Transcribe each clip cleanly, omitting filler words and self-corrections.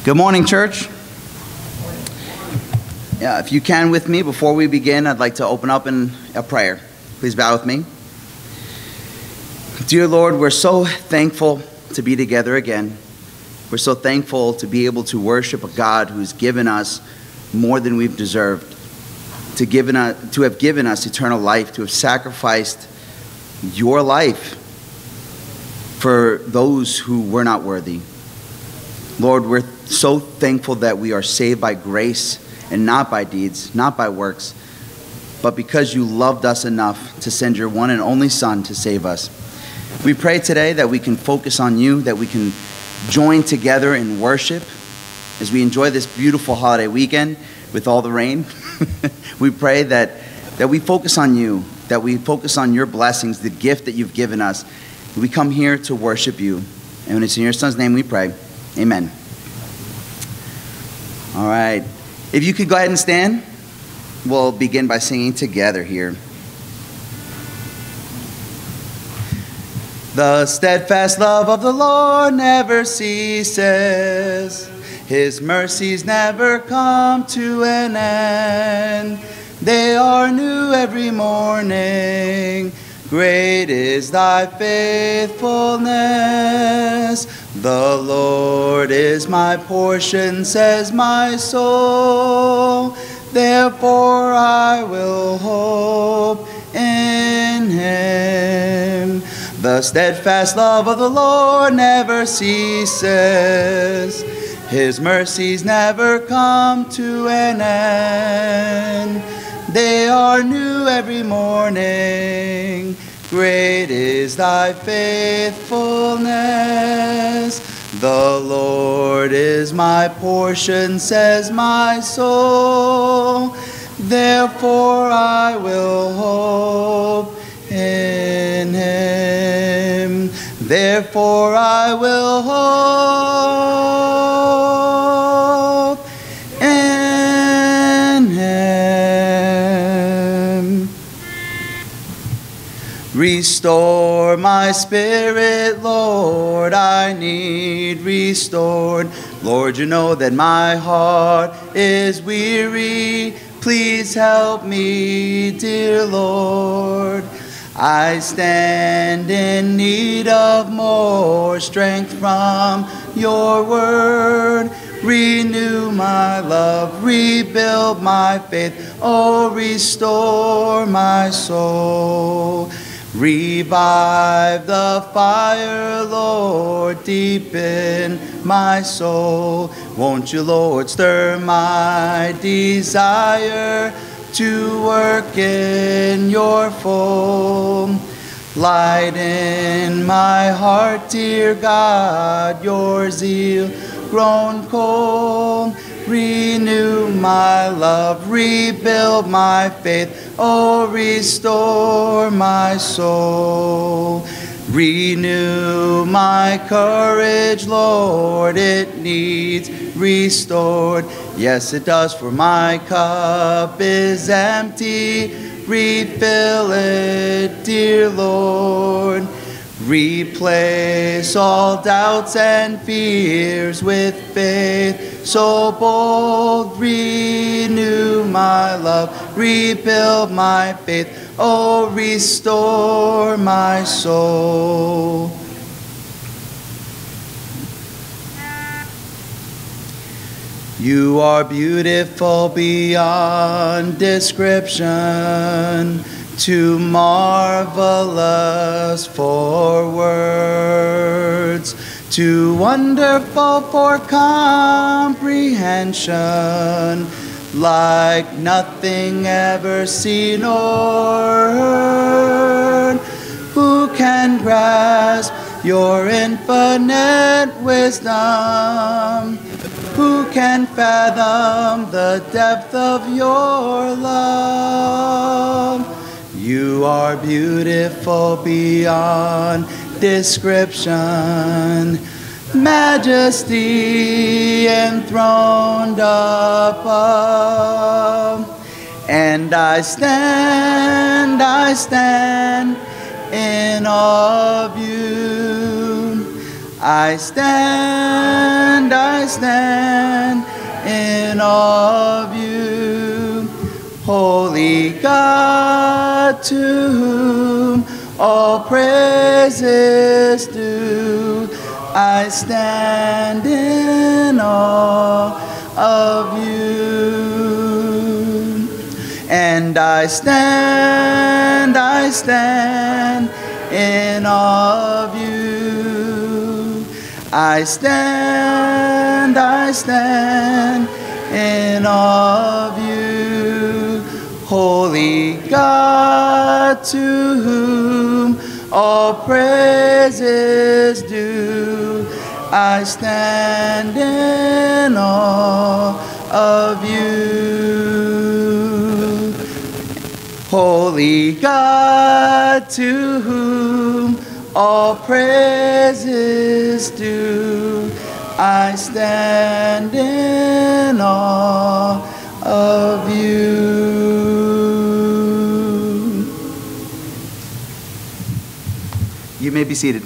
Good morning, church. Yeah, if you can with me, before we begin, I'd like to open up in a prayer. Please bow with me. Dear Lord, we're so thankful to be together again. We're so thankful to be able to worship a God who's given us more than we've deserved, to have given us eternal life, to have sacrificed your life for those who were not worthy. Lord, we're so thankful that we are saved by grace and not by deeds, not by works, but because you loved us enough to send your one and only Son to save us. We pray today that we can focus on you, that we can join together in worship as we enjoy this beautiful holiday weekend with all the rain. We pray that we focus on you, that we focus on your blessings, the gift that you've given us. We come here to worship you. And it's in your Son's name we pray. Amen. All right. If you could go ahead and stand, we'll begin by singing together here. The steadfast love of the Lord never ceases. His mercies never come to an end. They are new every morning. Great is thy faithfulness. The Lord is my portion, says my soul. Therefore I will hope in him. The steadfast love of the Lord never ceases. His mercies never come to an end. They are new every morning. Great is thy faithfulness. The Lord is my portion, says my soul. Therefore I will hope in him. Therefore I will hope in him. Restore my spirit, Lord, I need restored. Lord, you know that my heart is weary. Please help me, dear Lord. I stand in need of more strength from your word. Renew my love, rebuild my faith, oh, restore my soul. Revive the fire, Lord, deep in my soul. Won't you, Lord, stir my desire to work in your fold. Light in my heart, dear God, your zeal grown cold. Renew my love, rebuild my faith, oh, restore my soul. Renew my courage, Lord, it needs restored. Yes, it does, for my cup is empty. Refill it, dear Lord. Replace all doubts and fears with faith so bold. Renew my love, rebuild my faith, oh, restore my soul. You are beautiful beyond description, too marvelous for words, too wonderful for comprehension, like nothing ever seen or heard. Who can grasp your infinite wisdom? Who can fathom the depth of your love? You are beautiful beyond description, majesty enthroned above. And I stand in awe of you. I stand in awe of you, holy God, to whom all praises due. I stand in awe of you. And I stand in awe of you. I stand in awe of you, holy God, to whom all praises due. I stand in awe of you, holy God, to whom all praises due. I stand in awe of you. You may be seated.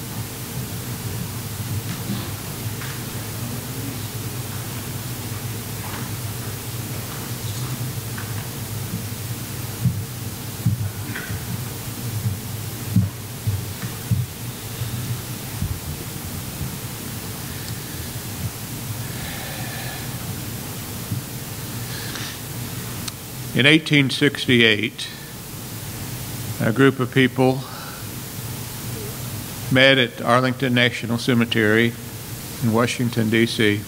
In 1868, a group of people met at Arlington National Cemetery in Washington, D.C.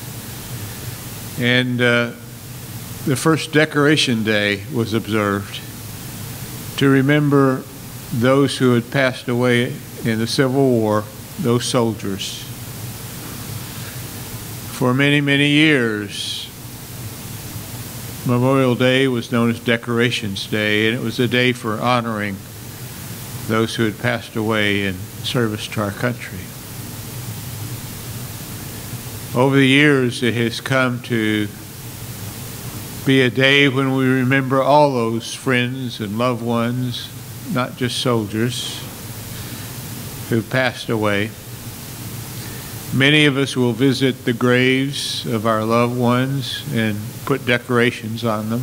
And the first Decoration Day was observed to remember those who had passed away in the Civil War, those soldiers. For many, many years, Memorial Day was known as Decorations Day, and it was a day for honoring those who had passed away in service to our country. Over the years, it has come to be a day when we remember all those friends and loved ones, not just soldiers, who've passed away. Many of us will visit the graves of our loved ones and put decorations on them.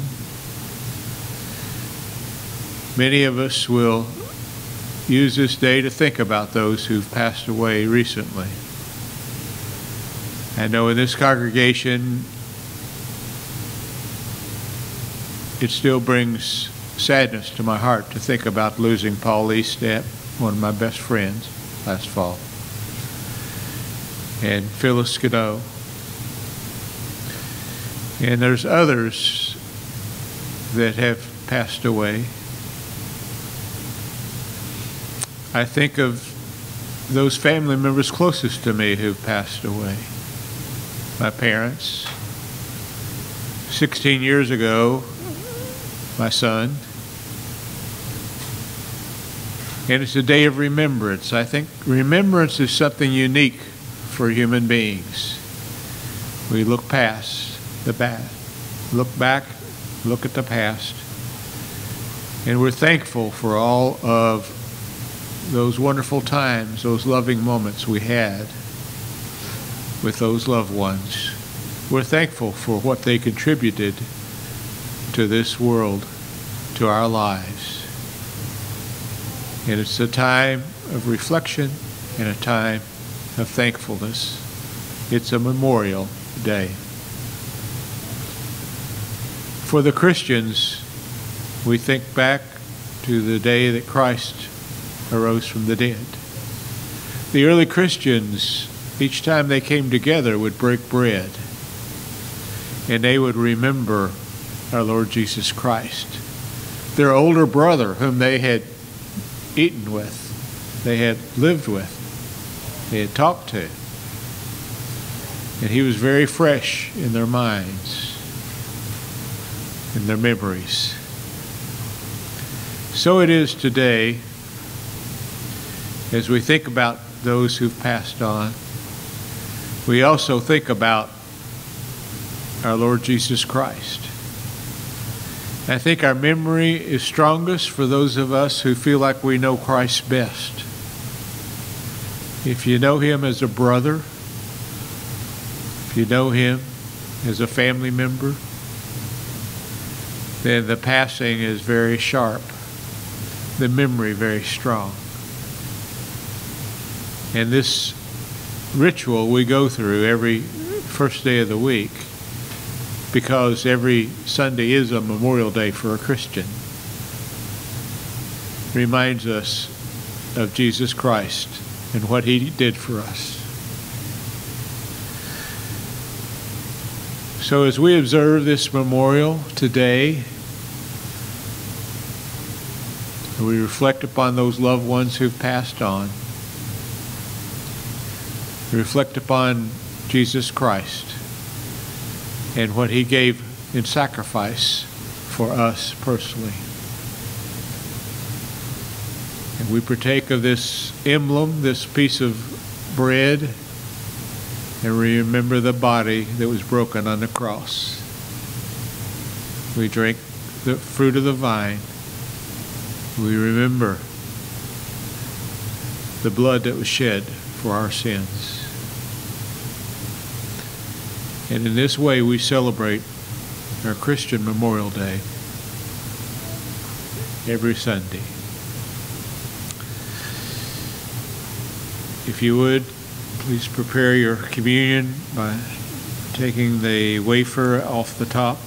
Many of us will use this day to think about those who've passed away recently. I know in this congregation, it still brings sadness to my heart to think about losing Paul Eastep, one of my best friends, last fall, and Phyllis Skidoo. And there's others that have passed away. I think of those family members closest to me who've passed away. My parents. 16 years ago, my son. And it's a day of remembrance. I think remembrance is something unique for human beings. We look past the past, look back, look at the past, and we're thankful for all of those wonderful times, those loving moments we had with those loved ones. We're thankful for what they contributed to this world, to our lives. And it's a time of reflection and a time of thankfulness. It's a memorial day. For the Christians, we think back to the day that Christ arose from the dead. The early Christians, each time they came together, would break bread, and they would remember our Lord Jesus Christ. Their older brother, whom they had eaten with, they had lived with, they had talked to, and he was very fresh in their minds, in their memories. So it is today, as we think about those who've passed on, we also think about our Lord Jesus Christ. I think our memory is strongest for those of us who feel like we know Christ best. If you know him as a brother, if you know him as a family member, then the passing is very sharp, the memory very strong. And this ritual we go through every first day of the week, because every Sunday is a Memorial Day for a Christian, reminds us of Jesus Christ and what he did for us. So as we observe this memorial today, we reflect upon those loved ones who've passed on. We reflect upon Jesus Christ and what he gave in sacrifice for us personally. And we partake of this emblem, this piece of bread, and we remember the body that was broken on the cross. We drink the fruit of the vine. We remember the blood that was shed for our sins. And in this way we celebrate our Christian Memorial Day every Sunday. If you would, please prepare your communion by taking the wafer off the top.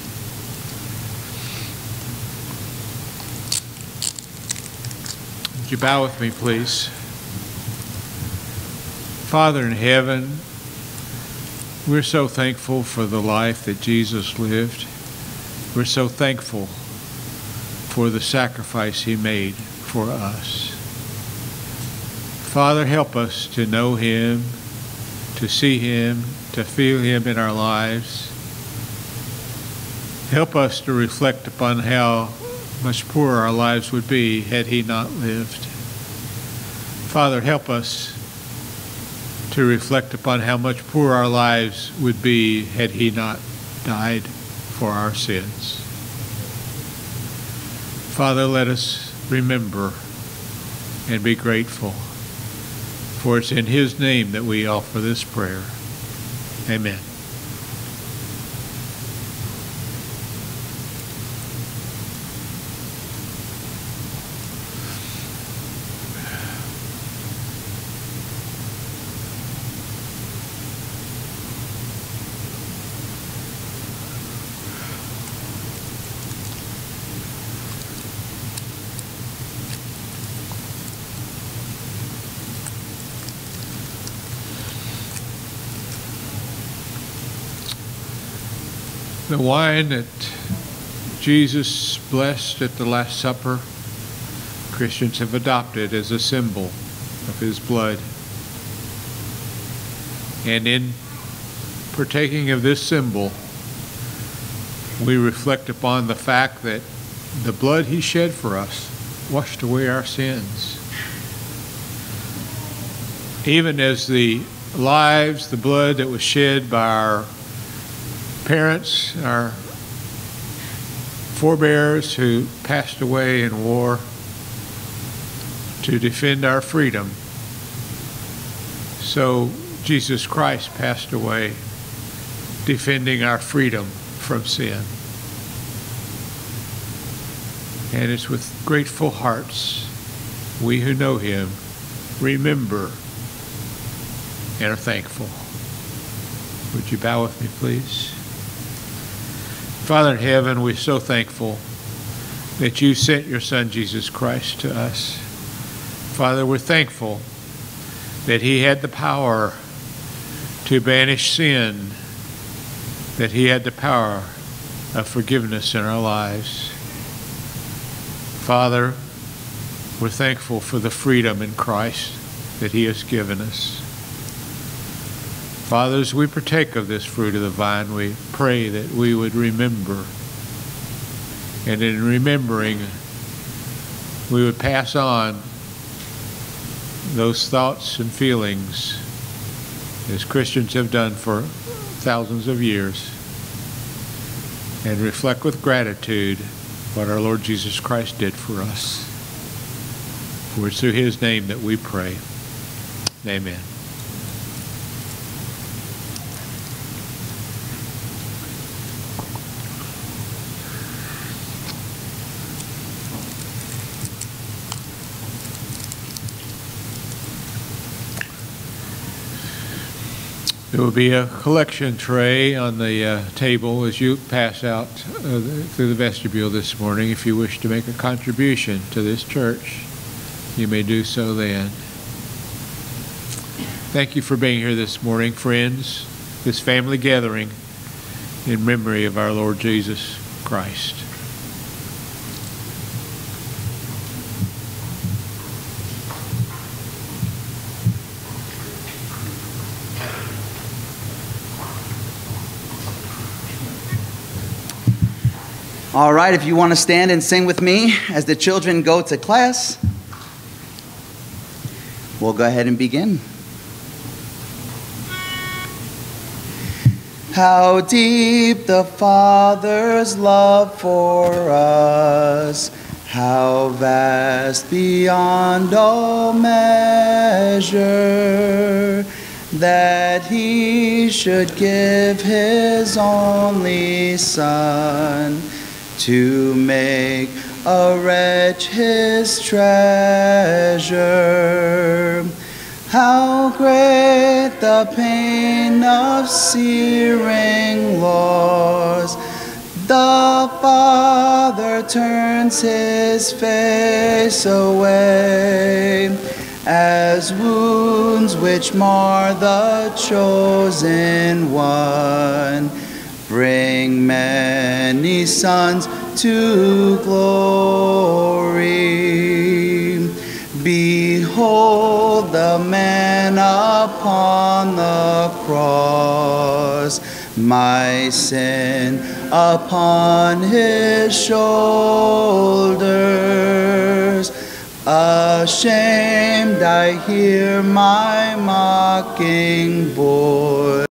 Would you bow with me, please? Father in heaven, we're so thankful for the life that Jesus lived. We're so thankful for the sacrifice he made for us. Father, help us to know him, to see him, to feel him in our lives. Help us to reflect upon how much poorer our lives would be had he not lived. Father, help us to reflect upon how much poorer our lives would be had he not died for our sins. Father, let us remember and be grateful, for it's in his name that we offer this prayer. Amen. The wine that Jesus blessed at the Last Supper, Christians have adopted as a symbol of his blood. And in partaking of this symbol, we reflect upon the fact that the blood he shed for us washed away our sins. Even as the lives, the blood that was shed by our parents, our forebears who passed away in war to defend our freedom, so Jesus Christ passed away defending our freedom from sin. And it's with grateful hearts we who know him remember and are thankful. Would you bow with me, please? Father in heaven, we're so thankful that you sent your Son, Jesus Christ, to us. Father, we're thankful that he had the power to banish sin, that he had the power of forgiveness in our lives. Father, we're thankful for the freedom in Christ that he has given us. Father, as we partake of this fruit of the vine, we pray that we would remember, and in remembering, we would pass on those thoughts and feelings as Christians have done for thousands of years, and reflect with gratitude what our Lord Jesus Christ did for us. For it's through his name that we pray. Amen. There will be a collection tray on the table as you pass out through the vestibule this morning. If you wish to make a contribution to this church, you may do so then. Thank you for being here this morning, friends, this family gathering in memory of our Lord Jesus Christ. All right, if you want to stand and sing with me as the children go to class, we'll go ahead and begin. How deep the Father's love for us, how vast beyond all measure, that He should give His only Son, to make a wretch His treasure. How great the pain of searing loss! The Father turns His face away, as wounds which mar the chosen one bring many sons to glory. Behold the man upon the cross, my sin upon His shoulders. Ashamed I hear my mocking voice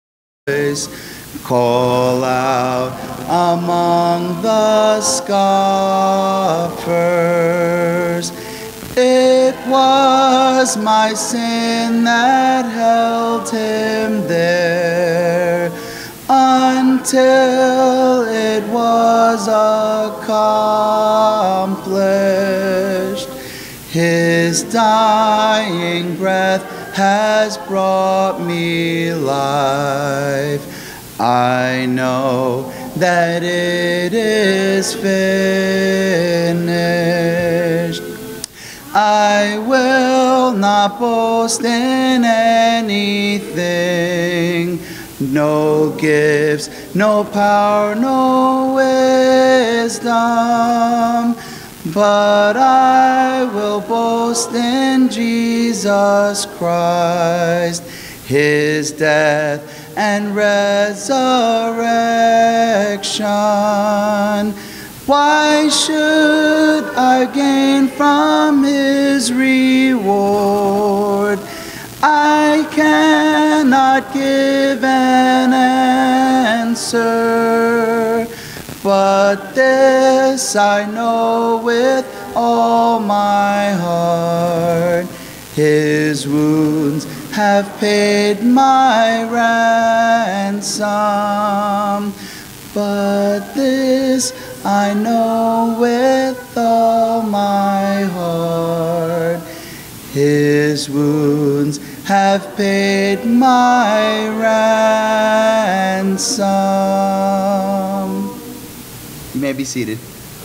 call out among the scoffers. It was my sin that held Him there until it was accomplished. His dying breath has brought me life. I know that it is finished. I will not boast in anything, no gifts, no power, no wisdom, but I will boast in Jesus Christ, His death and resurrection. Why should I gain from His reward? I cannot give an answer, but this I know with all my heart: His wounds have paid my ransom. But this I know with all my heart: His wounds have paid my ransom. You may be seated.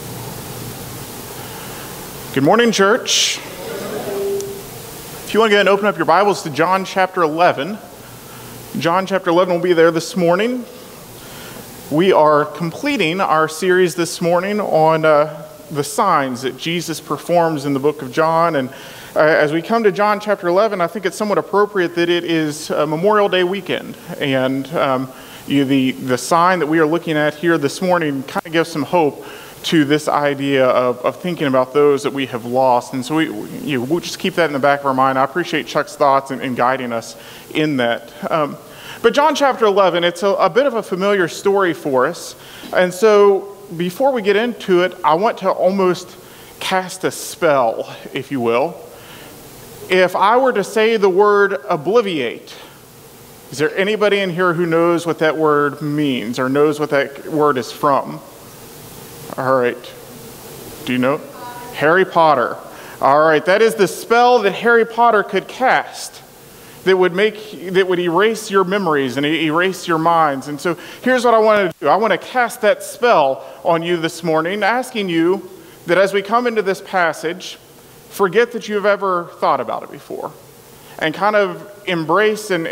Good morning, church. If you want to go ahead and open up your Bibles to John chapter 11. John chapter 11 will be there this morning. We are completing our series this morning on the signs that Jesus performs in the book of John. And as we come to John chapter 11, I think it's somewhat appropriate that it is Memorial Day weekend. And the sign that we are looking at here this morning kind of gives some hope to this idea of thinking about those that we have lost. And so we'll just keep that in the back of our mind. I appreciate Chuck's thoughts in guiding us in that. But John chapter 11, it's a bit of a familiar story for us. And so before we get into it, I want to almost cast a spell, if you will. If I were to say the word obliviate, is there anybody in here who knows what that word means or knows what that word is from? All right. Do you know? Harry Potter. All right. That is the spell that Harry Potter could cast that would erase your memories and erase your minds. And so here's what I want to do. I want to cast that spell on you this morning, asking you that as we come into this passage, forget that you've ever thought about it before, and kind of embrace and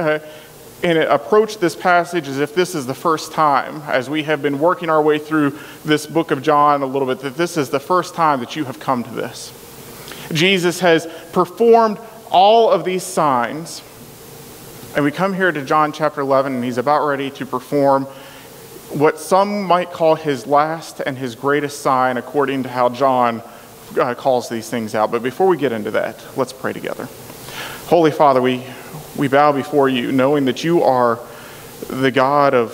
approach this passage as if this is the first time, as we have been working our way through this book of John a little bit, that this is the first time that you have come to this. Jesus has performed all of these signs, and we come here to John chapter 11, and he's about ready to perform what some might call his last and his greatest sign, according to how John calls these things out. But before we get into that, let's pray together. Holy Father, we bow before you, knowing that you are the God of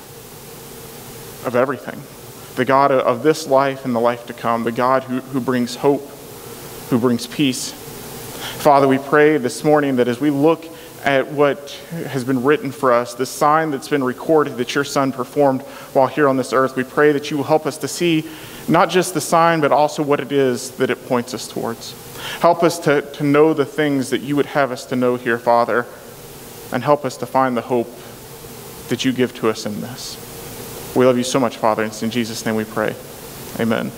everything, the God of this life and the life to come, the God who brings hope, who brings peace. Father, we pray this morning that as we look at what has been written for us, the sign that's been recorded that your Son performed while here on this earth, we pray that you will help us to see not just the sign, but also what it is that it points us towards. Help us to know the things that you would have us to know here, Father, and help us to find the hope that you give to us in this. We love you so much, Father, and it's in Jesus' name we pray. Amen.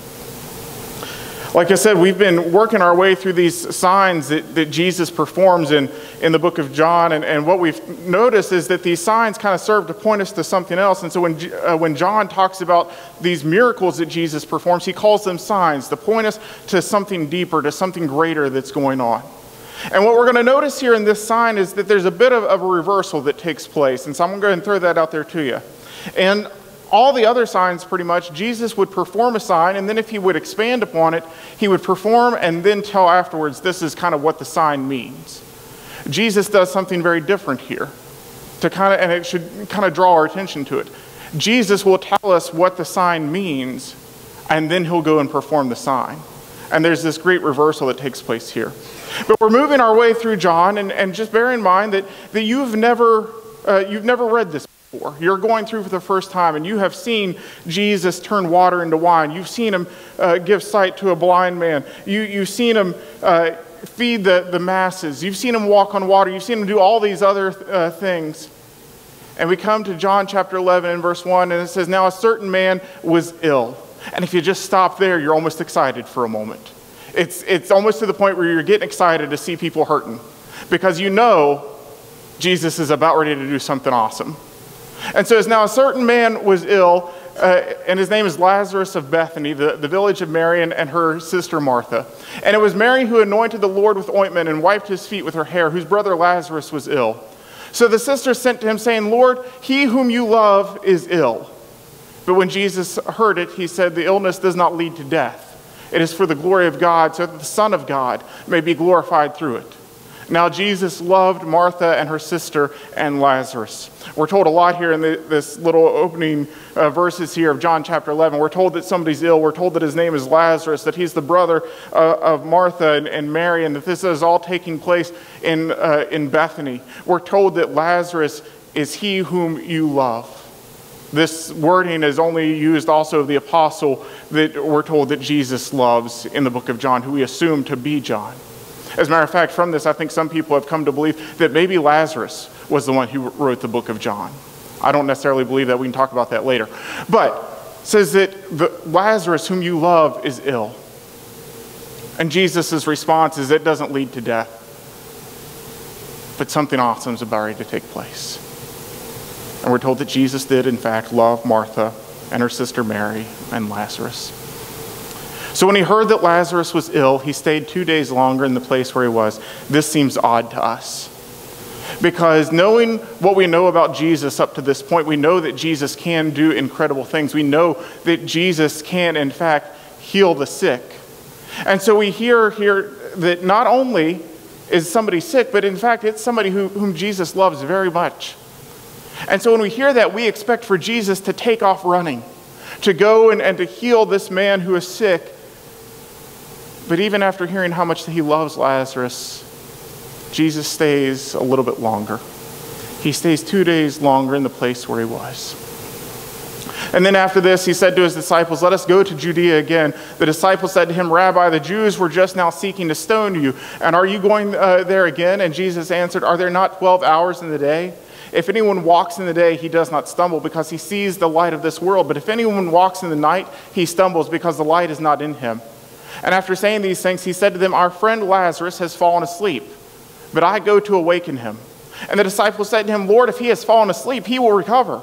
Like I said, we've been working our way through these signs that Jesus performs in the book of John, and what we've noticed is that these signs kind of serve to point us to something else. And so when John talks about these miracles that Jesus performs, he calls them signs to point us to something deeper, to something greater that's going on. And what we're going to notice here in this sign is that there's a bit of a reversal that takes place, and so I'm going to throw that out there to you. And all the other signs, pretty much, Jesus would perform a sign, and then if he would expand upon it, he would perform and then tell afterwards, this is kind of what the sign means. Jesus does something very different here, and it should kind of draw our attention to it. Jesus will tell us what the sign means, and then he'll go and perform the sign. And there's this great reversal that takes place here. But we're moving our way through John, and just bear in mind that you've never read this before. You're going through for the first time, and you have seen Jesus turn water into wine. You've seen him give sight to a blind man. You've seen him feed the masses. You've seen him walk on water. You've seen him do all these other things. And we come to John chapter 11 and verse 1, and it says, now a certain man was ill. And if you just stop there, you're almost excited for a moment. It's almost to the point where you're getting excited to see people hurting, because you know Jesus is about ready to do something awesome. And so now a certain man was ill, and his name is Lazarus of Bethany, the village of Mary and her sister Martha. And it was Mary who anointed the Lord with ointment and wiped his feet with her hair, whose brother Lazarus was ill. So the sisters sent to him, saying, Lord, he whom you love is ill. But when Jesus heard it, he said, the illness does not lead to death. It is for the glory of God, so that the Son of God may be glorified through it. Now Jesus loved Martha and her sister and Lazarus. We're told a lot here in this little opening verses here of John chapter 11. We're told that somebody's ill. We're told that his name is Lazarus, that he's the brother of Martha and Mary, and that this is all taking place in Bethany. We're told that Lazarus is he whom you love. This wording is only used also of the apostle that we're told that Jesus loves in the book of John, who we assume to be John. As a matter of fact, from this, I think some people have come to believe that maybe Lazarus was the one who wrote the book of John. I don't necessarily believe that. We can talk about that later. But it says that Lazarus, whom you love, is ill. And Jesus' response is, it doesn't lead to death. But something awesome is about ready to take place. And we're told that Jesus did, in fact, love Martha and her sister Mary and Lazarus. So when he heard that Lazarus was ill, he stayed 2 days longer in the place where he was. This seems odd to us, because knowing what we know about Jesus up to this point, we know that Jesus can do incredible things. We know that Jesus can, in fact, heal the sick. And so we hear here that not only is somebody sick, but in fact, it's somebody whom Jesus loves very much. And so when we hear that, we expect for Jesus to take off running, to go and to heal this man who is sick. But even after hearing how much he loves Lazarus, Jesus stays a little bit longer. He stays 2 days longer in the place where he was. And then after this, he said to his disciples, "Let us go to Judea again." The disciples said to him, "Rabbi, the Jews were just now seeking to stone you, and are you going there again?" And Jesus answered, "Are there not 12 hours in the day? If anyone walks in the day, he does not stumble because he sees the light of this world. But if anyone walks in the night, he stumbles because the light is not in him." And after saying these things, he said to them, "Our friend Lazarus has fallen asleep, but I go to awaken him." And the disciples said to him, "Lord, if he has fallen asleep, he will recover."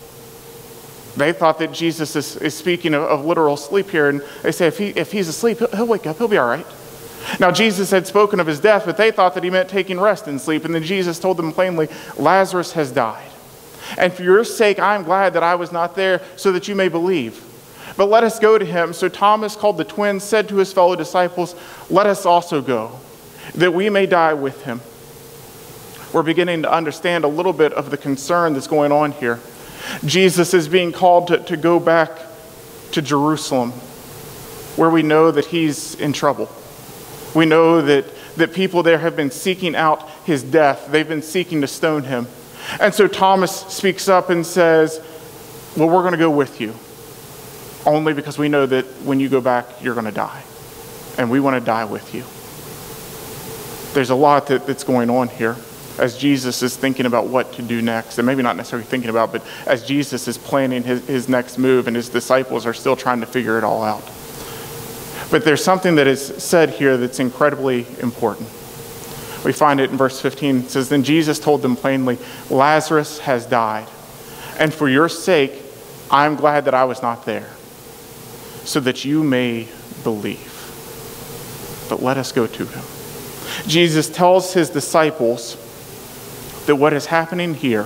They thought that Jesus is speaking of literal sleep here. And they say, if he's asleep, he'll wake up, he'll be all right. Now, Jesus had spoken of his death, but they thought that he meant taking rest and sleep. And then Jesus told them plainly, "Lazarus has died. And for your sake, I am glad that I was not there, so that you may believe. But let us go to him." So Thomas, called the twin, said to his fellow disciples, "Let us also go, that we may die with him." We're beginning to understand a little bit of the concern that's going on here. Jesus is being called to go back to Jerusalem, where we know that he's in trouble. We know that people there have been seeking out his death. They've been seeking to stone him. And so Thomas speaks up and says, "Well, we're going to go with you, only because we know that when you go back, you're going to die. And we want to die with you." There's a lot that's going on here as Jesus is thinking about what to do next. And maybe not necessarily thinking about, but as Jesus is planning his next move, and his disciples are still trying to figure it all out. But there's something that is said here that's incredibly important. We find it in verse 15. It says, "Then Jesus told them plainly, 'Lazarus has died. And for your sake, I am glad that I was not there, so that you may believe. But let us go to him.'" Jesus tells his disciples that what is happening here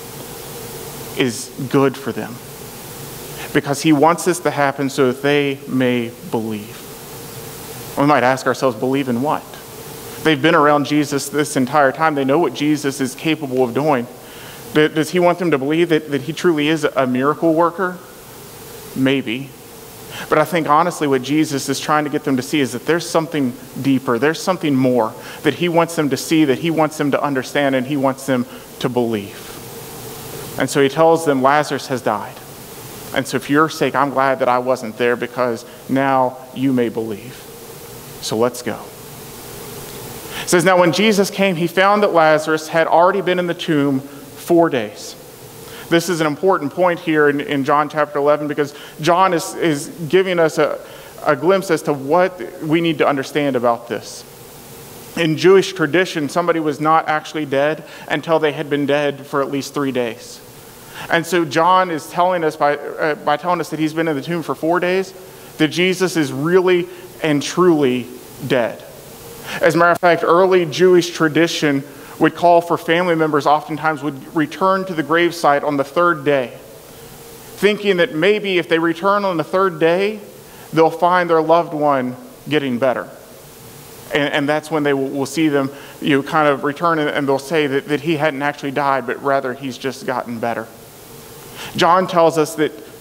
is good for them, because he wants this to happen so that they may believe. We might ask ourselves, believe in what? They've been around Jesus this entire time. They know what Jesus is capable of doing. Does he want them to believe that he truly is a miracle worker? Maybe. But I think honestly what Jesus is trying to get them to see is that there's something deeper, there's something more that he wants them to see, that he wants them to understand, and he wants them to believe. And so he tells them, "Lazarus has died. And so for your sake, I'm glad that I wasn't there, because now you may believe. So let's go." It says, "Now when Jesus came, he found that Lazarus had already been in the tomb 4 days." This is an important point here in John chapter 11, because John is giving us a glimpse as to what we need to understand about this. In Jewish tradition, somebody was not actually dead until they had been dead for at least 3 days. And so John is telling us, by telling us that he's been in the tomb for 4 days, that Jesus is really and truly dead. As a matter of fact, early Jewish tradition would call for family members, oftentimes would return to the gravesite on the 3rd day, thinking that maybe if they return on the 3rd day, they'll find their loved one getting better. And that's when they will see them kind of return, and they'll say that he hadn't actually died, but rather he's just gotten better. John tells us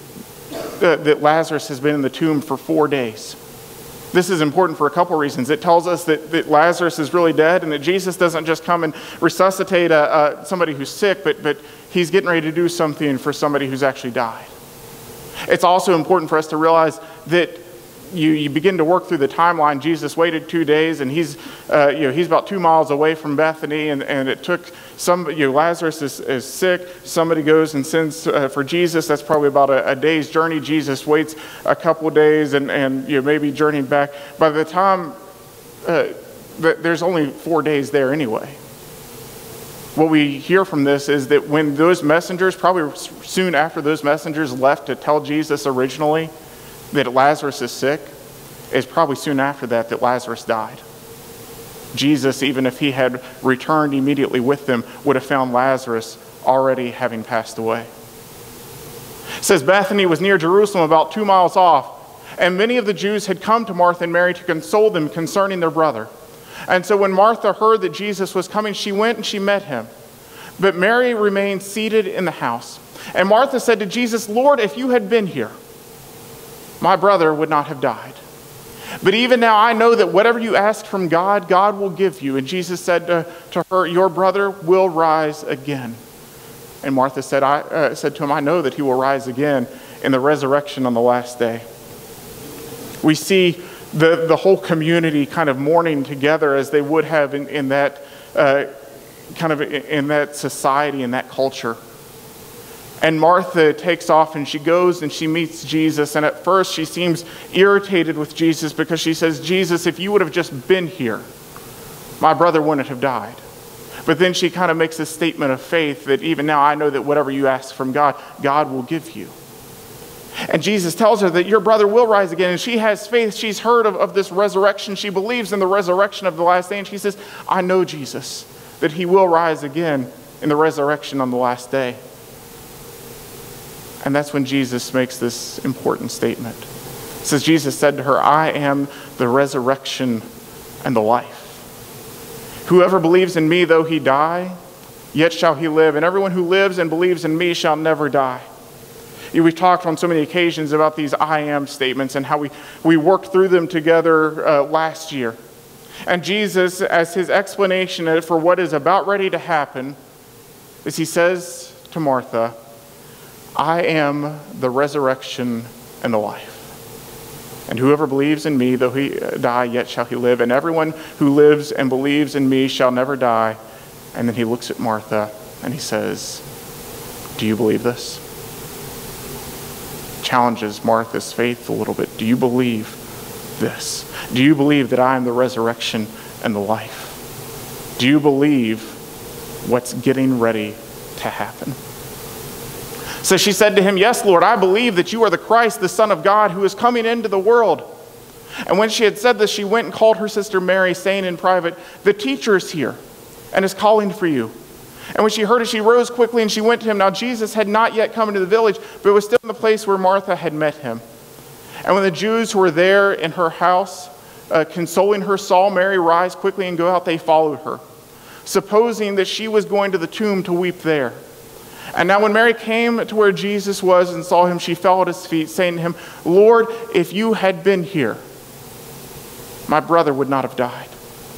that Lazarus has been in the tomb for 4 days. This is important for a couple reasons. It tells us that Lazarus is really dead, and that Jesus doesn't just come and resuscitate somebody who's sick, but he's getting ready to do something for somebody who's actually died. It's also important for us to realize that you begin to work through the timeline. Jesus waited 2 days, and he's about 2 miles away from Bethany, and it took Lazarus is sick. Somebody goes and sends for Jesus. That's probably about a day's journey. Jesus waits a couple days and maybe journeying back. By the time there's only 4 days there anyway. What we hear from this is that when those messengers, probably soon after those messengers left to tell Jesus originally that Lazarus is sick, is probably soon after that Lazarus died. Jesus, even if he had returned immediately with them, would have found Lazarus already having passed away. It says Bethany was near Jerusalem, about 2 miles off, and many of the Jews had come to Martha and Mary to console them concerning their brother. And so when Martha heard that Jesus was coming, she went and she met him. But Mary remained seated in the house. And Martha said to Jesus, "Lord, if you had been here, my brother would not have died." But even now I know that whatever you ask from God, God will give you. And Jesus said to her, your brother will rise again. And Martha said to him, I know that he will rise again in the resurrection on the last day. We see the whole community kind of mourning together as they would have in that in that society, in that culture. And Martha takes off and she goes and she meets Jesus. And at first she seems irritated with Jesus because she says, Jesus, if you would have just been here, my brother wouldn't have died. But then she kind of makes a statement of faith that even now I know that whatever you ask from God, God will give you. And Jesus tells her that your brother will rise again. And she has faith. She's heard of this resurrection. She believes in the resurrection of the last day. And she says, I know, Jesus, that he will rise again in the resurrection on the last day. And that's when Jesus makes this important statement. It says, Jesus said to her, I am the resurrection and the life. Whoever believes in me, though he die, yet shall he live. And everyone who lives and believes in me shall never die. We've talked on so many occasions about these I am statements and how we worked through them together last year. And Jesus, as his explanation for what is about ready to happen, is he says to Martha, I am the resurrection and the life. And whoever believes in me, though he die, yet shall he live. And everyone who lives and believes in me shall never die. And then he looks at Martha and he says, do you believe this? Challenges Martha's faith a little bit. Do you believe this? Do you believe that I am the resurrection and the life? Do you believe what's getting ready to happen? So she said to him, yes, Lord, I believe that you are the Christ, the Son of God, who is coming into the world. And when she had said this, she went and called her sister Mary, saying in private, the teacher is here and is calling for you. And when she heard it, she rose quickly and she went to him. Now Jesus had not yet come into the village, but was still in the place where Martha had met him. And when the Jews who were there in her house, consoling her, saw Mary rise quickly and go out, they followed her, supposing that she was going to the tomb to weep there. And now when Mary came to where Jesus was and saw him, she fell at his feet, saying to him, Lord, if you had been here, my brother would not have died.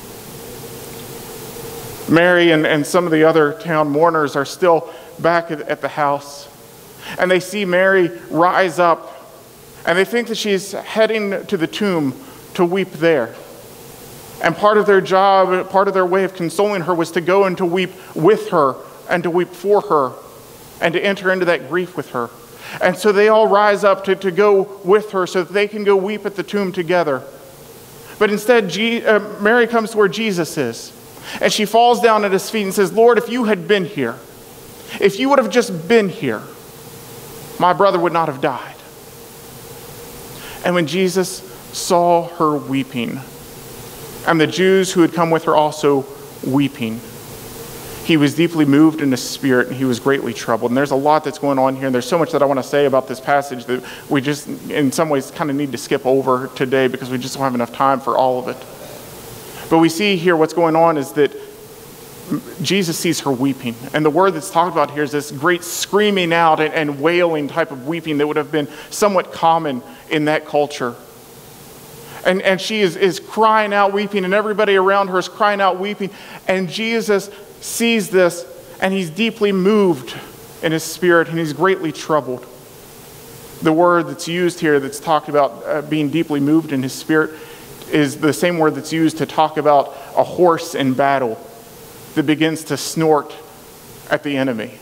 Mary and some of the other town mourners are still back at the house. And they see Mary rise up. And they think that she's heading to the tomb to weep there. And part of their job, part of their way of consoling her was to go and to weep with her and to weep for her and to enter into that grief with her. And so they all rise up to go with her so that they can go weep at the tomb together. But instead, Mary comes to where Jesus is. And she falls down at his feet and says, Lord, if you had been here, if you would have just been here, my brother would not have died. And when Jesus saw her weeping, and the Jews who had come with her also weeping, he was deeply moved in his spirit, and he was greatly troubled. And there's a lot that's going on here, and there's so much that I want to say about this passage that we just, in some ways, kind of need to skip over today because we just don't have enough time for all of it. But we see here what's going on is that Jesus sees her weeping. And the word that's talked about here is this great screaming out and wailing type of weeping that would have been somewhat common in that culture. And she is crying out, weeping, and everybody around her is crying out, weeping. And Jesus sees this, and he's deeply moved in his spirit, and he's greatly troubled. The word that's used here that's talked about being deeply moved in his spirit is the same word that's used to talk about a horse in battle that begins to snort at the enemy.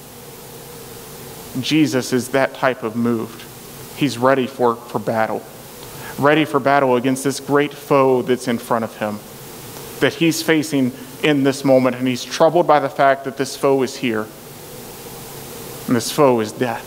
Jesus is that type of moved. He's ready for battle. Ready for battle against this great foe that's in front of him, that he's facing in this moment, and he's troubled by the fact that this foe is here. And this foe is death.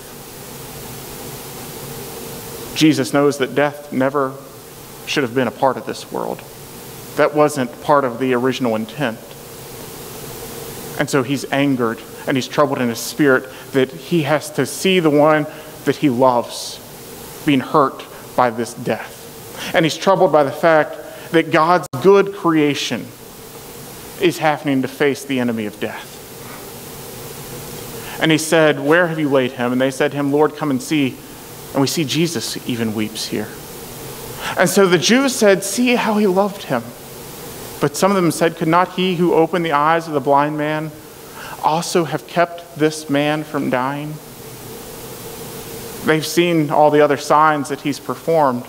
Jesus knows that death never should have been a part of this world. That wasn't part of the original intent. And so he's angered and he's troubled in his spirit that he has to see the one that he loves being hurt by this death. And he's troubled by the fact that God's good creation is happening to face the enemy of death. And he said, where have you laid him? And they said to him, Lord, come and see. And we see Jesus even weeps here. And so the Jews said, see how he loved him. But some of them said, could not he who opened the eyes of the blind man also have kept this man from dying? They've seen all the other signs that he's performed.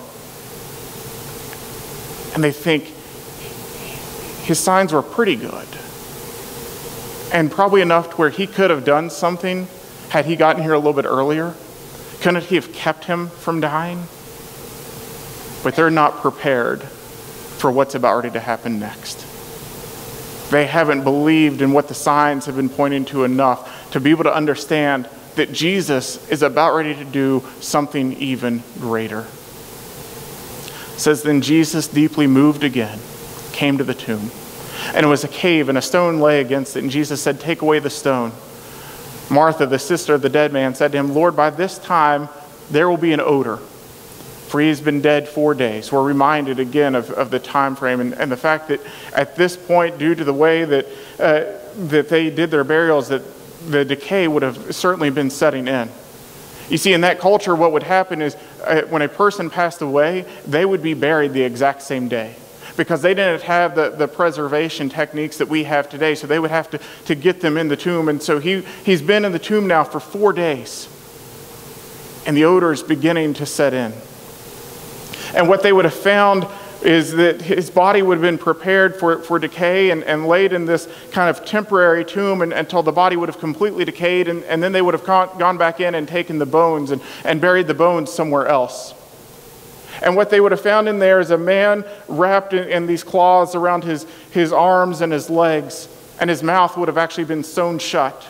And they think his signs were pretty good. And probably enough to where he could have done something had he gotten here a little bit earlier. Couldn't he have kept him from dying? But they're not prepared for what's about ready to happen next. They haven't believed in what the signs have been pointing to enough to be able to understand that Jesus is about ready to do something even greater. It says, then Jesus, deeply moved again, came to the tomb. And it was a cave, and a stone lay against it. And Jesus said, take away the stone. Martha, the sister of the dead man, said to him, Lord, by this time there will be an odor, for he has been dead 4 days. We're reminded again of the time frame and the fact that at this point, due to the way that they did their burials, that the decay would have certainly been setting in. You see, in that culture, what would happen is when a person passed away, they would be buried the exact same day, because they didn't have the preservation techniques that we have today. So they would have to get them in the tomb. And so he's been in the tomb now for 4 days. And the odor is beginning to set in. And what they would have found is that his body would have been prepared for decay and laid in this kind of temporary tomb until the body would have completely decayed. And then they would have gone back in and taken the bones and buried the bones somewhere else. And what they would have found in there is a man wrapped in these cloths around his arms and his legs, and his mouth would have actually been sewn shut.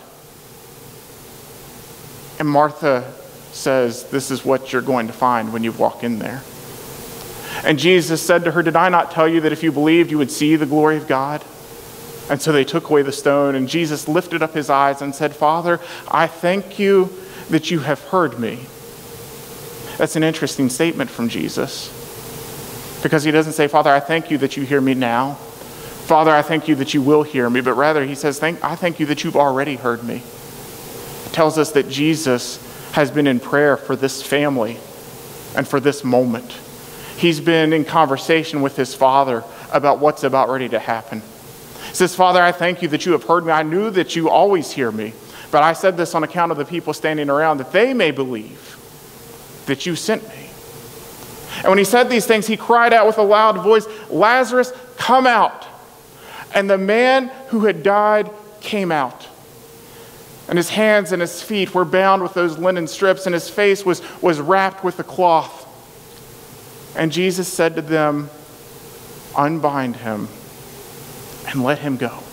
And Martha says, this is what you're going to find when you walk in there. And Jesus said to her, did I not tell you that if you believed, you would see the glory of God? And so they took away the stone, and Jesus lifted up his eyes and said, Father, I thank you that you have heard me. That's an interesting statement from Jesus, because he doesn't say, Father, I thank you that you hear me now. Father, I thank you that you will hear me. But rather he says, I thank you that you've already heard me. It tells us that Jesus has been in prayer for this family and for this moment. He's been in conversation with his Father about what's about ready to happen. He says, Father, I thank you that you have heard me. I knew that you always hear me, but I said this on account of the people standing around, that they may believe that you sent me. And when he said these things, he cried out with a loud voice, Lazarus, come out. And the man who had died came out. And his hands and his feet were bound with those linen strips, and his face was wrapped with a cloth. And Jesus said to them, unbind him and let him go.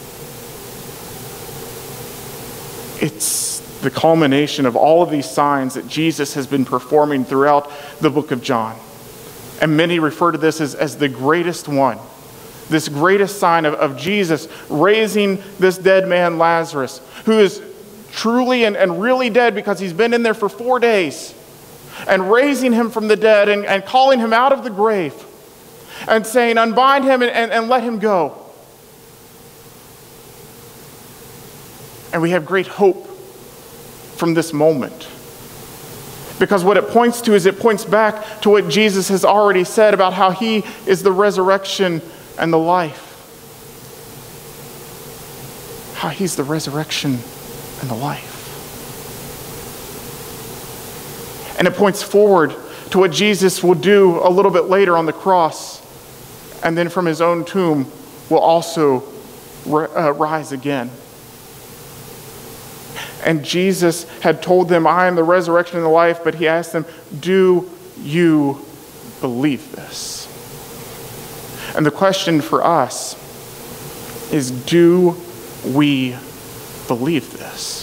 It's the culmination of all of these signs that Jesus has been performing throughout the book of John. And many refer to this as the greatest one. This greatest sign of Jesus raising this dead man Lazarus, who is truly and really dead because he's been in there for 4 days, and raising him from the dead and calling him out of the grave and saying, unbind him and let him go. And we have great hope from this moment. Because what it points to is it points back to what Jesus has already said about how he is the resurrection and the life. How he's the resurrection and the life. And it points forward to what Jesus will do a little bit later on the cross, and then from his own tomb will also rise again. And Jesus had told them, I am the resurrection and the life, but he asked them, do you believe this? And the question for us is, do we believe this?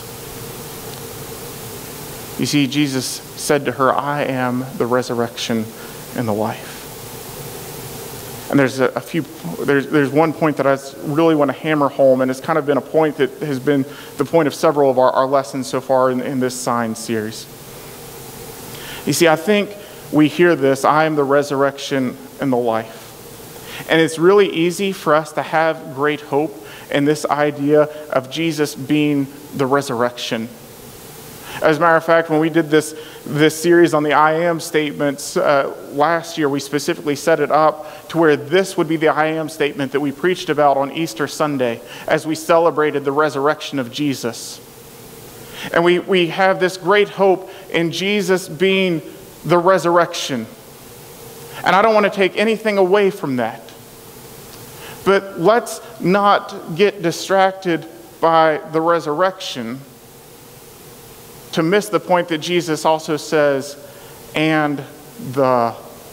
You see, Jesus said to her, I am the resurrection and the life. And there's there's one point that I really want to hammer home, and it's kind of been a point that has been the point of several of our lessons so far in this sign series. You see, I think we hear this, I am the resurrection and the life. And it's really easy for us to have great hope in this idea of Jesus being the resurrection. As a matter of fact, when we did this this series on the I am statements, last year we specifically set it up to where this would be the I am statement that we preached about on Easter Sunday as we celebrated the resurrection of Jesus. And we have this great hope in Jesus being the resurrection. And I don't want to take anything away from that. But let's not get distracted by the resurrection to miss the point that Jesus also says, and the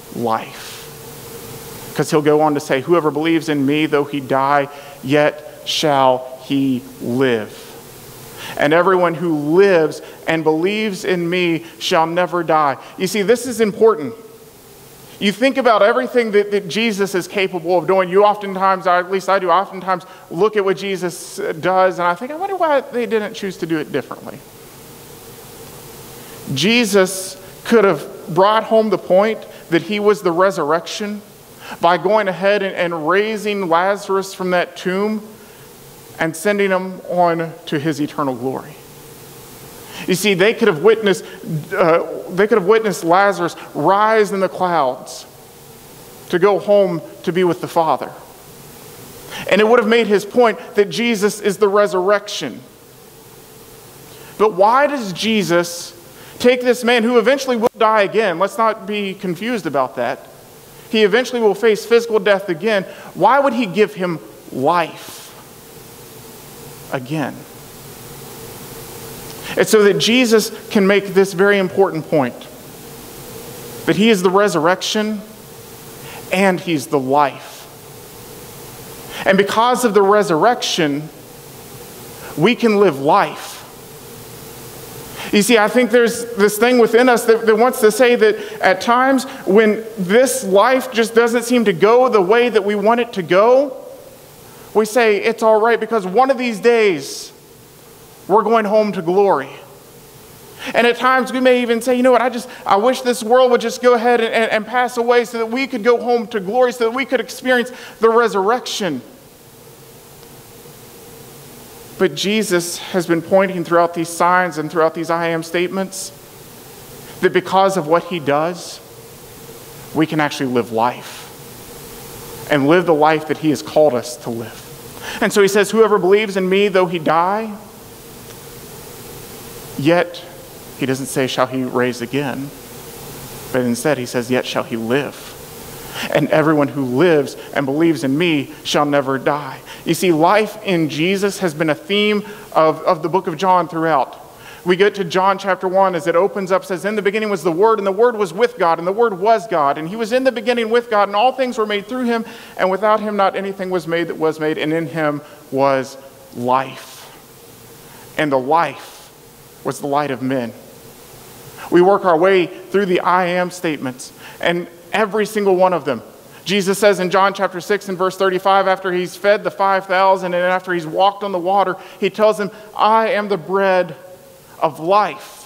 life. Because he'll go on to say, whoever believes in me, though he die, yet shall he live. And everyone who lives and believes in me shall never die. You see, this is important. You think about everything that Jesus is capable of doing. You oftentimes, or at least I do, oftentimes look at what Jesus does, and I think, I wonder why they didn't choose to do it differently. Jesus could have brought home the point that he was the resurrection by going ahead and raising Lazarus from that tomb and sending him on to his eternal glory. You see, they could have witnessed Lazarus rise in the clouds to go home to be with the Father. And it would have made his point that Jesus is the resurrection. But why does Jesus take this man who eventually will die again? Let's not be confused about that. He eventually will face physical death again. Why would he give him life again? It's so that Jesus can make this very important point, that he is the resurrection and he's the life. And because of the resurrection, we can live life. You see, I think there's this thing within us that wants to say that at times when this life just doesn't seem to go the way that we want it to go, we say it's all right because one of these days we're going home to glory. And at times we may even say, you know what, I wish this world would just go ahead and pass away so that we could go home to glory, so that we could experience the resurrection. But Jesus has been pointing throughout these signs and throughout these I am statements that because of what he does, we can actually live life and live the life that he has called us to live. And so he says, whoever believes in me, though he die, yet, he doesn't say, shall he rise again, but instead he says, yet shall he live. And everyone who lives and believes in me shall never die. You see, life in Jesus has been a theme of the book of John throughout. We get to John chapter 1 as it opens up, says, in the beginning was the Word, and the Word was with God, and the Word was God. And he was in the beginning with God, and all things were made through him, and without him not anything was made that was made, and in him was life. And the life was the light of men. We work our way through the I am statements, and every single one of them. Jesus says in John chapter 6 and verse 35, after he's fed the 5,000 and after he's walked on the water, he tells them, I am the bread of life.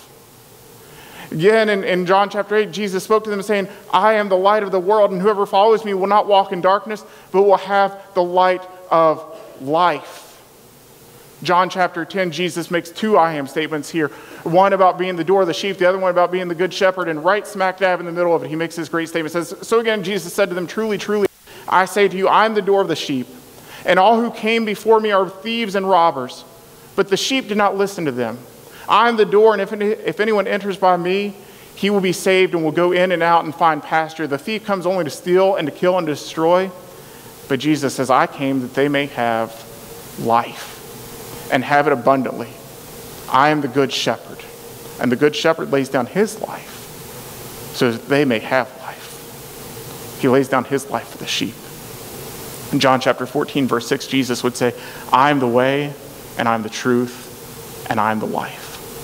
Again, in John chapter 8, Jesus spoke to them saying, I am the light of the world, and whoever follows me will not walk in darkness, but will have the light of life. John chapter 10, Jesus makes two I am statements here. One about being the door of the sheep, the other one about being the good shepherd, and right smack dab in the middle of it, he makes this great statement. It says, so again, Jesus said to them, truly, truly, I say to you, I am the door of the sheep, and all who came before me are thieves and robbers, but the sheep did not listen to them. I am the door, and if anyone enters by me, he will be saved and will go in and out and find pasture. The thief comes only to steal and to kill and to destroy, but Jesus says, I came that they may have life and have it abundantly. I am the good shepherd, and the good shepherd lays down his life so that they may have life. He lays down his life for the sheep. In John chapter 14, verse 6, Jesus would say, I am the way, and I am the truth, and I am the life.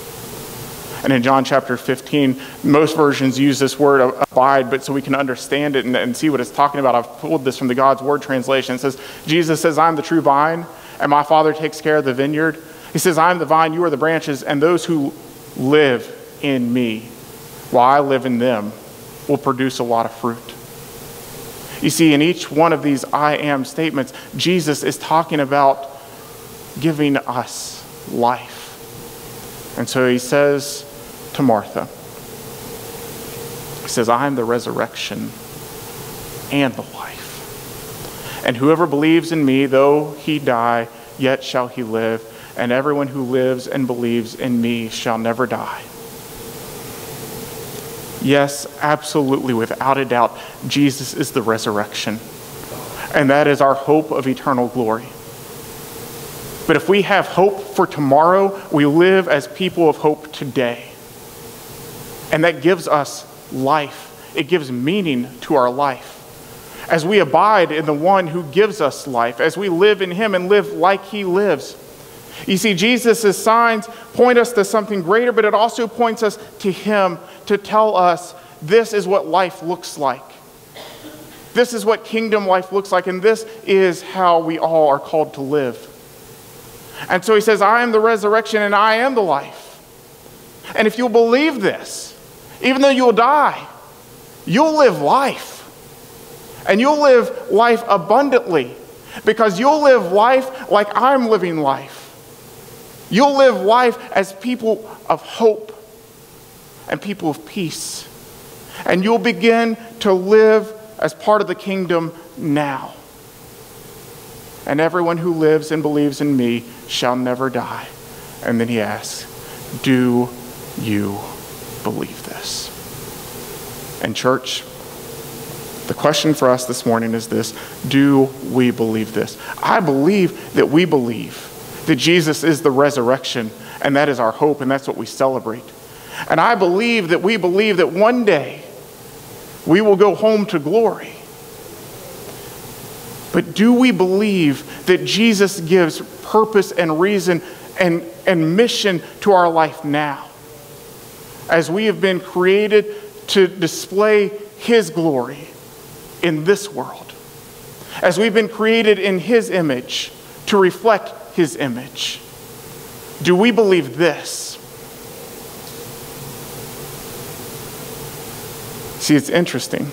And in John chapter 15, most versions use this word abide, but so we can understand it and see what it's talking about. I've pulled this from the God's Word translation. It says, Jesus says, I am the true vine, and my Father takes care of the vineyard. He says, I am the vine, you are the branches, and those who live in me, while I live in them, will produce a lot of fruit. You see, in each one of these I am statements, Jesus is talking about giving us life. And so he says to Martha, says, I am the resurrection and the life. And whoever believes in me, though he die, yet shall he live. And everyone who lives and believes in me shall never die. Yes, absolutely, without a doubt, Jesus is the resurrection. And that is our hope of eternal glory. But if we have hope for tomorrow, we live as people of hope today. And that gives us life. It gives meaning to our life. As we abide in the one who gives us life, as we live in him and live like he lives. You see, Jesus' signs point us to something greater, but it also points us to him to tell us this is what life looks like. This is what kingdom life looks like, and this is how we all are called to live. And so he says, I am the resurrection and I am the life. And if you'll believe this, even though you'll die, you'll live life. And you'll live life abundantly, because you'll live life like I'm living life. You'll live life as people of hope and people of peace. And you'll begin to live as part of the kingdom now. And everyone who lives and believes in me shall never die. And then he asks, do you believe this? And church, the question for us this morning is this: do we believe this? I believe that we believe that Jesus is the resurrection, and that is our hope, and that's what we celebrate. And I believe that we believe that one day we will go home to glory. But do we believe that Jesus gives purpose and reason and mission to our life now? As we have been created to display his glory in this world. As we've been created in his image to reflect his image. Do we believe this? See, it's interesting.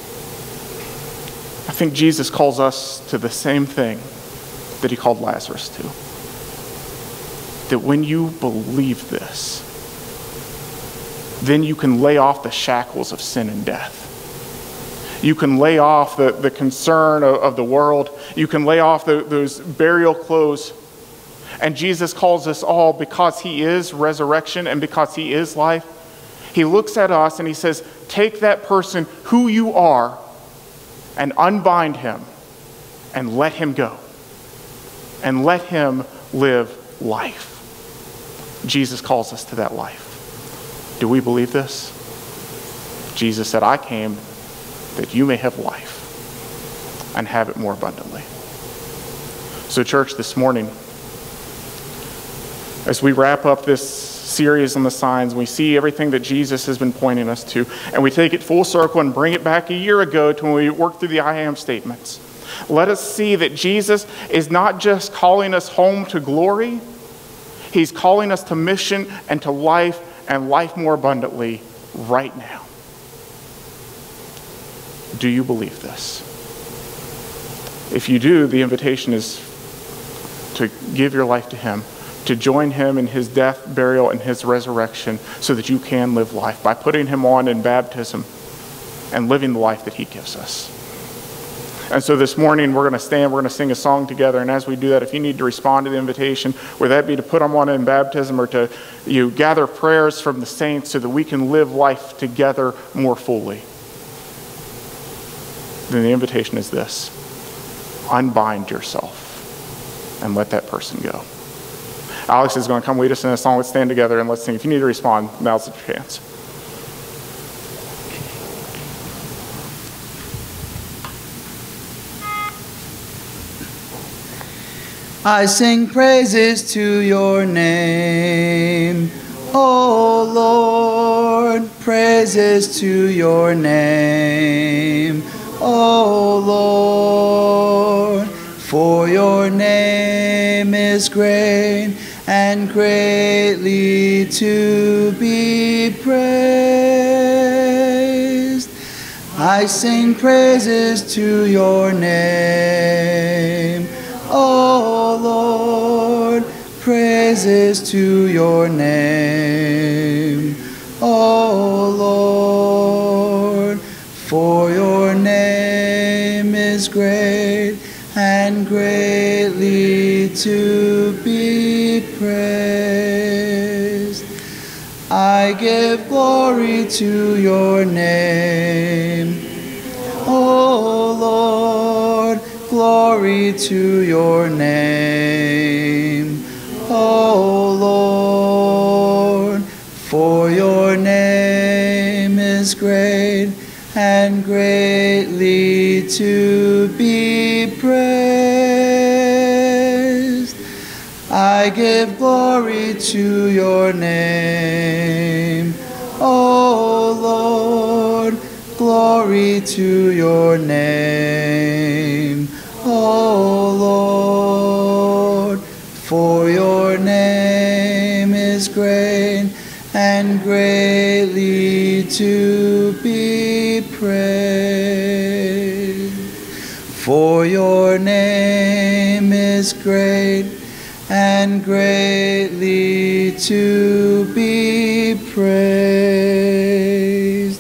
I think Jesus calls us to the same thing that he called Lazarus to. That when you believe this, then you can lay off the shackles of sin and death. You can lay off the concern of the world. You can lay off those burial clothes. And Jesus calls us all, because he is resurrection and because he is life. He looks at us and he says, take that person who you are and unbind him and let him go. And let him live life. Jesus calls us to that life. Do we believe this? Jesus said, I came that you may have life and have it more abundantly. So church, this morning, as we wrap up this series on the signs, we see everything that Jesus has been pointing us to, and we take it full circle and bring it back a year ago to when we worked through the I am statements. Let us see that Jesus is not just calling us home to glory, he's calling us to mission and to life, and life more abundantly right now. Do you believe this? If you do, the invitation is to give your life to him, to join him in his death, burial, and his resurrection so that you can live life by putting him on in baptism and living the life that he gives us. And so this morning we're going to stand, we're going to sing a song together, and as we do that, if you need to respond to the invitation, whether that be to put them on in baptism or to gather prayers from the saints so that we can live life together more fully, then the invitation is this: unbind yourself and let that person go. Alex is going to come lead us in a song. Let's stand together and let's sing. If you need to respond, now's the chance. I sing praises to your name, O Lord, praises to your name, O Lord, for your name is great and greatly to be praised. I sing praises to your name, O Lord, praises to your name, O and greatly to be praised. I give glory to your name, O Lord, glory to your name, O Lord, for your name is great and greatly to be praised. I give glory to your name, O Lord, glory to your name, O Lord, for your name is great and greatly to be praised. For your name is great and greatly to be praised.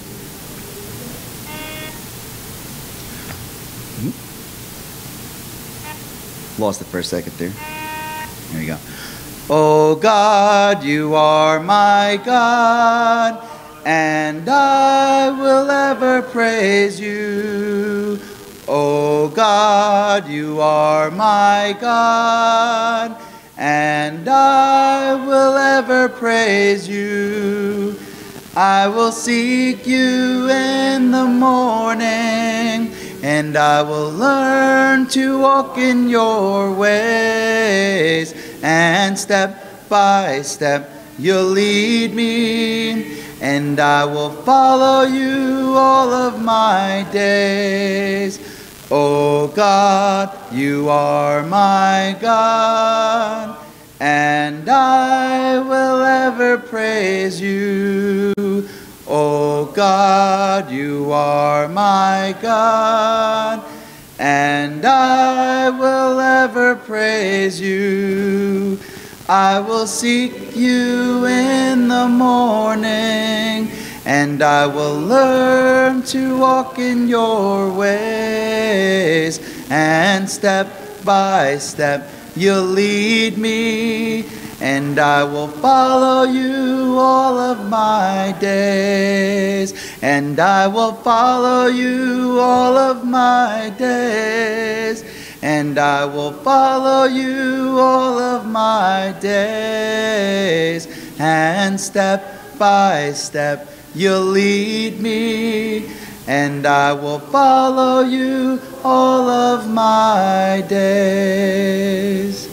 Lost it for a second there. There you go. Oh God, you are my God, and I will ever praise you. Oh God, you are my God, and I will ever praise you. I will seek you in the morning, and I will learn to walk in your ways. And step by step you'll lead me, and I will follow you all of my days. Oh God, you are my God, and I will ever praise you. Oh God, you are my God, and I will ever praise you. I will seek you in the morning, and I will learn to walk in your ways. And step by step you'll lead me, and I will follow you all of my days. And I will follow you all of my days. And I will follow you all of my days. And step by step you'll lead me, and I will follow you all of my days.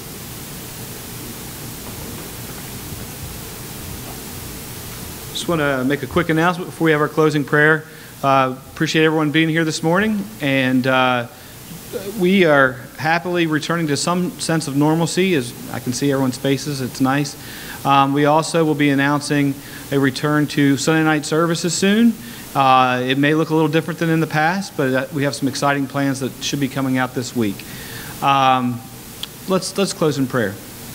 Just want to make a quick announcement before we have our closing prayer. Appreciate everyone being here this morning, and we are happily returning to some sense of normalcy. As I can see everyone's faces, it's nice. We also will be announcing a return to Sunday night services soon. It may look a little different than in the past, but we have some exciting plans that should be coming out this week. Let's close in prayer.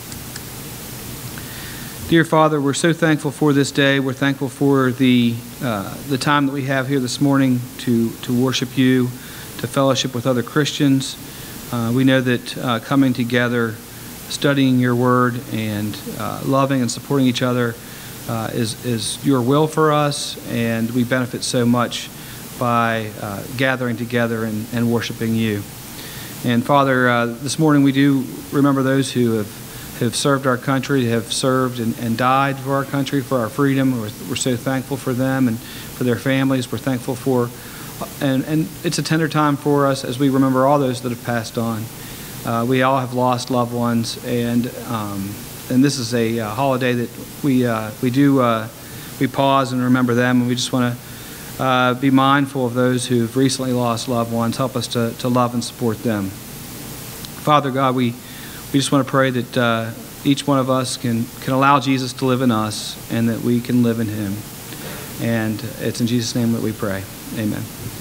Dear Father, we're so thankful for this day. We're thankful for the time that we have here this morning to worship you, to fellowship with other Christians. We know that coming together, studying your word, and loving and supporting each other is your will for us, and we benefit so much by gathering together and worshiping you. And Father, this morning we do remember those who have served our country, have served and died for our country, for our freedom. We're so thankful for them and for their families. We're thankful for, and it's a tender time for us as we remember all those that have passed on. We all have lost loved ones, and this is a holiday that we pause and remember them, and we just want to be mindful of those who've recently lost loved ones. Help us to love and support them. Father God, we just want to pray that each one of us can allow Jesus to live in us, and that we can live in him. And it's in Jesus' name that we pray. Amen.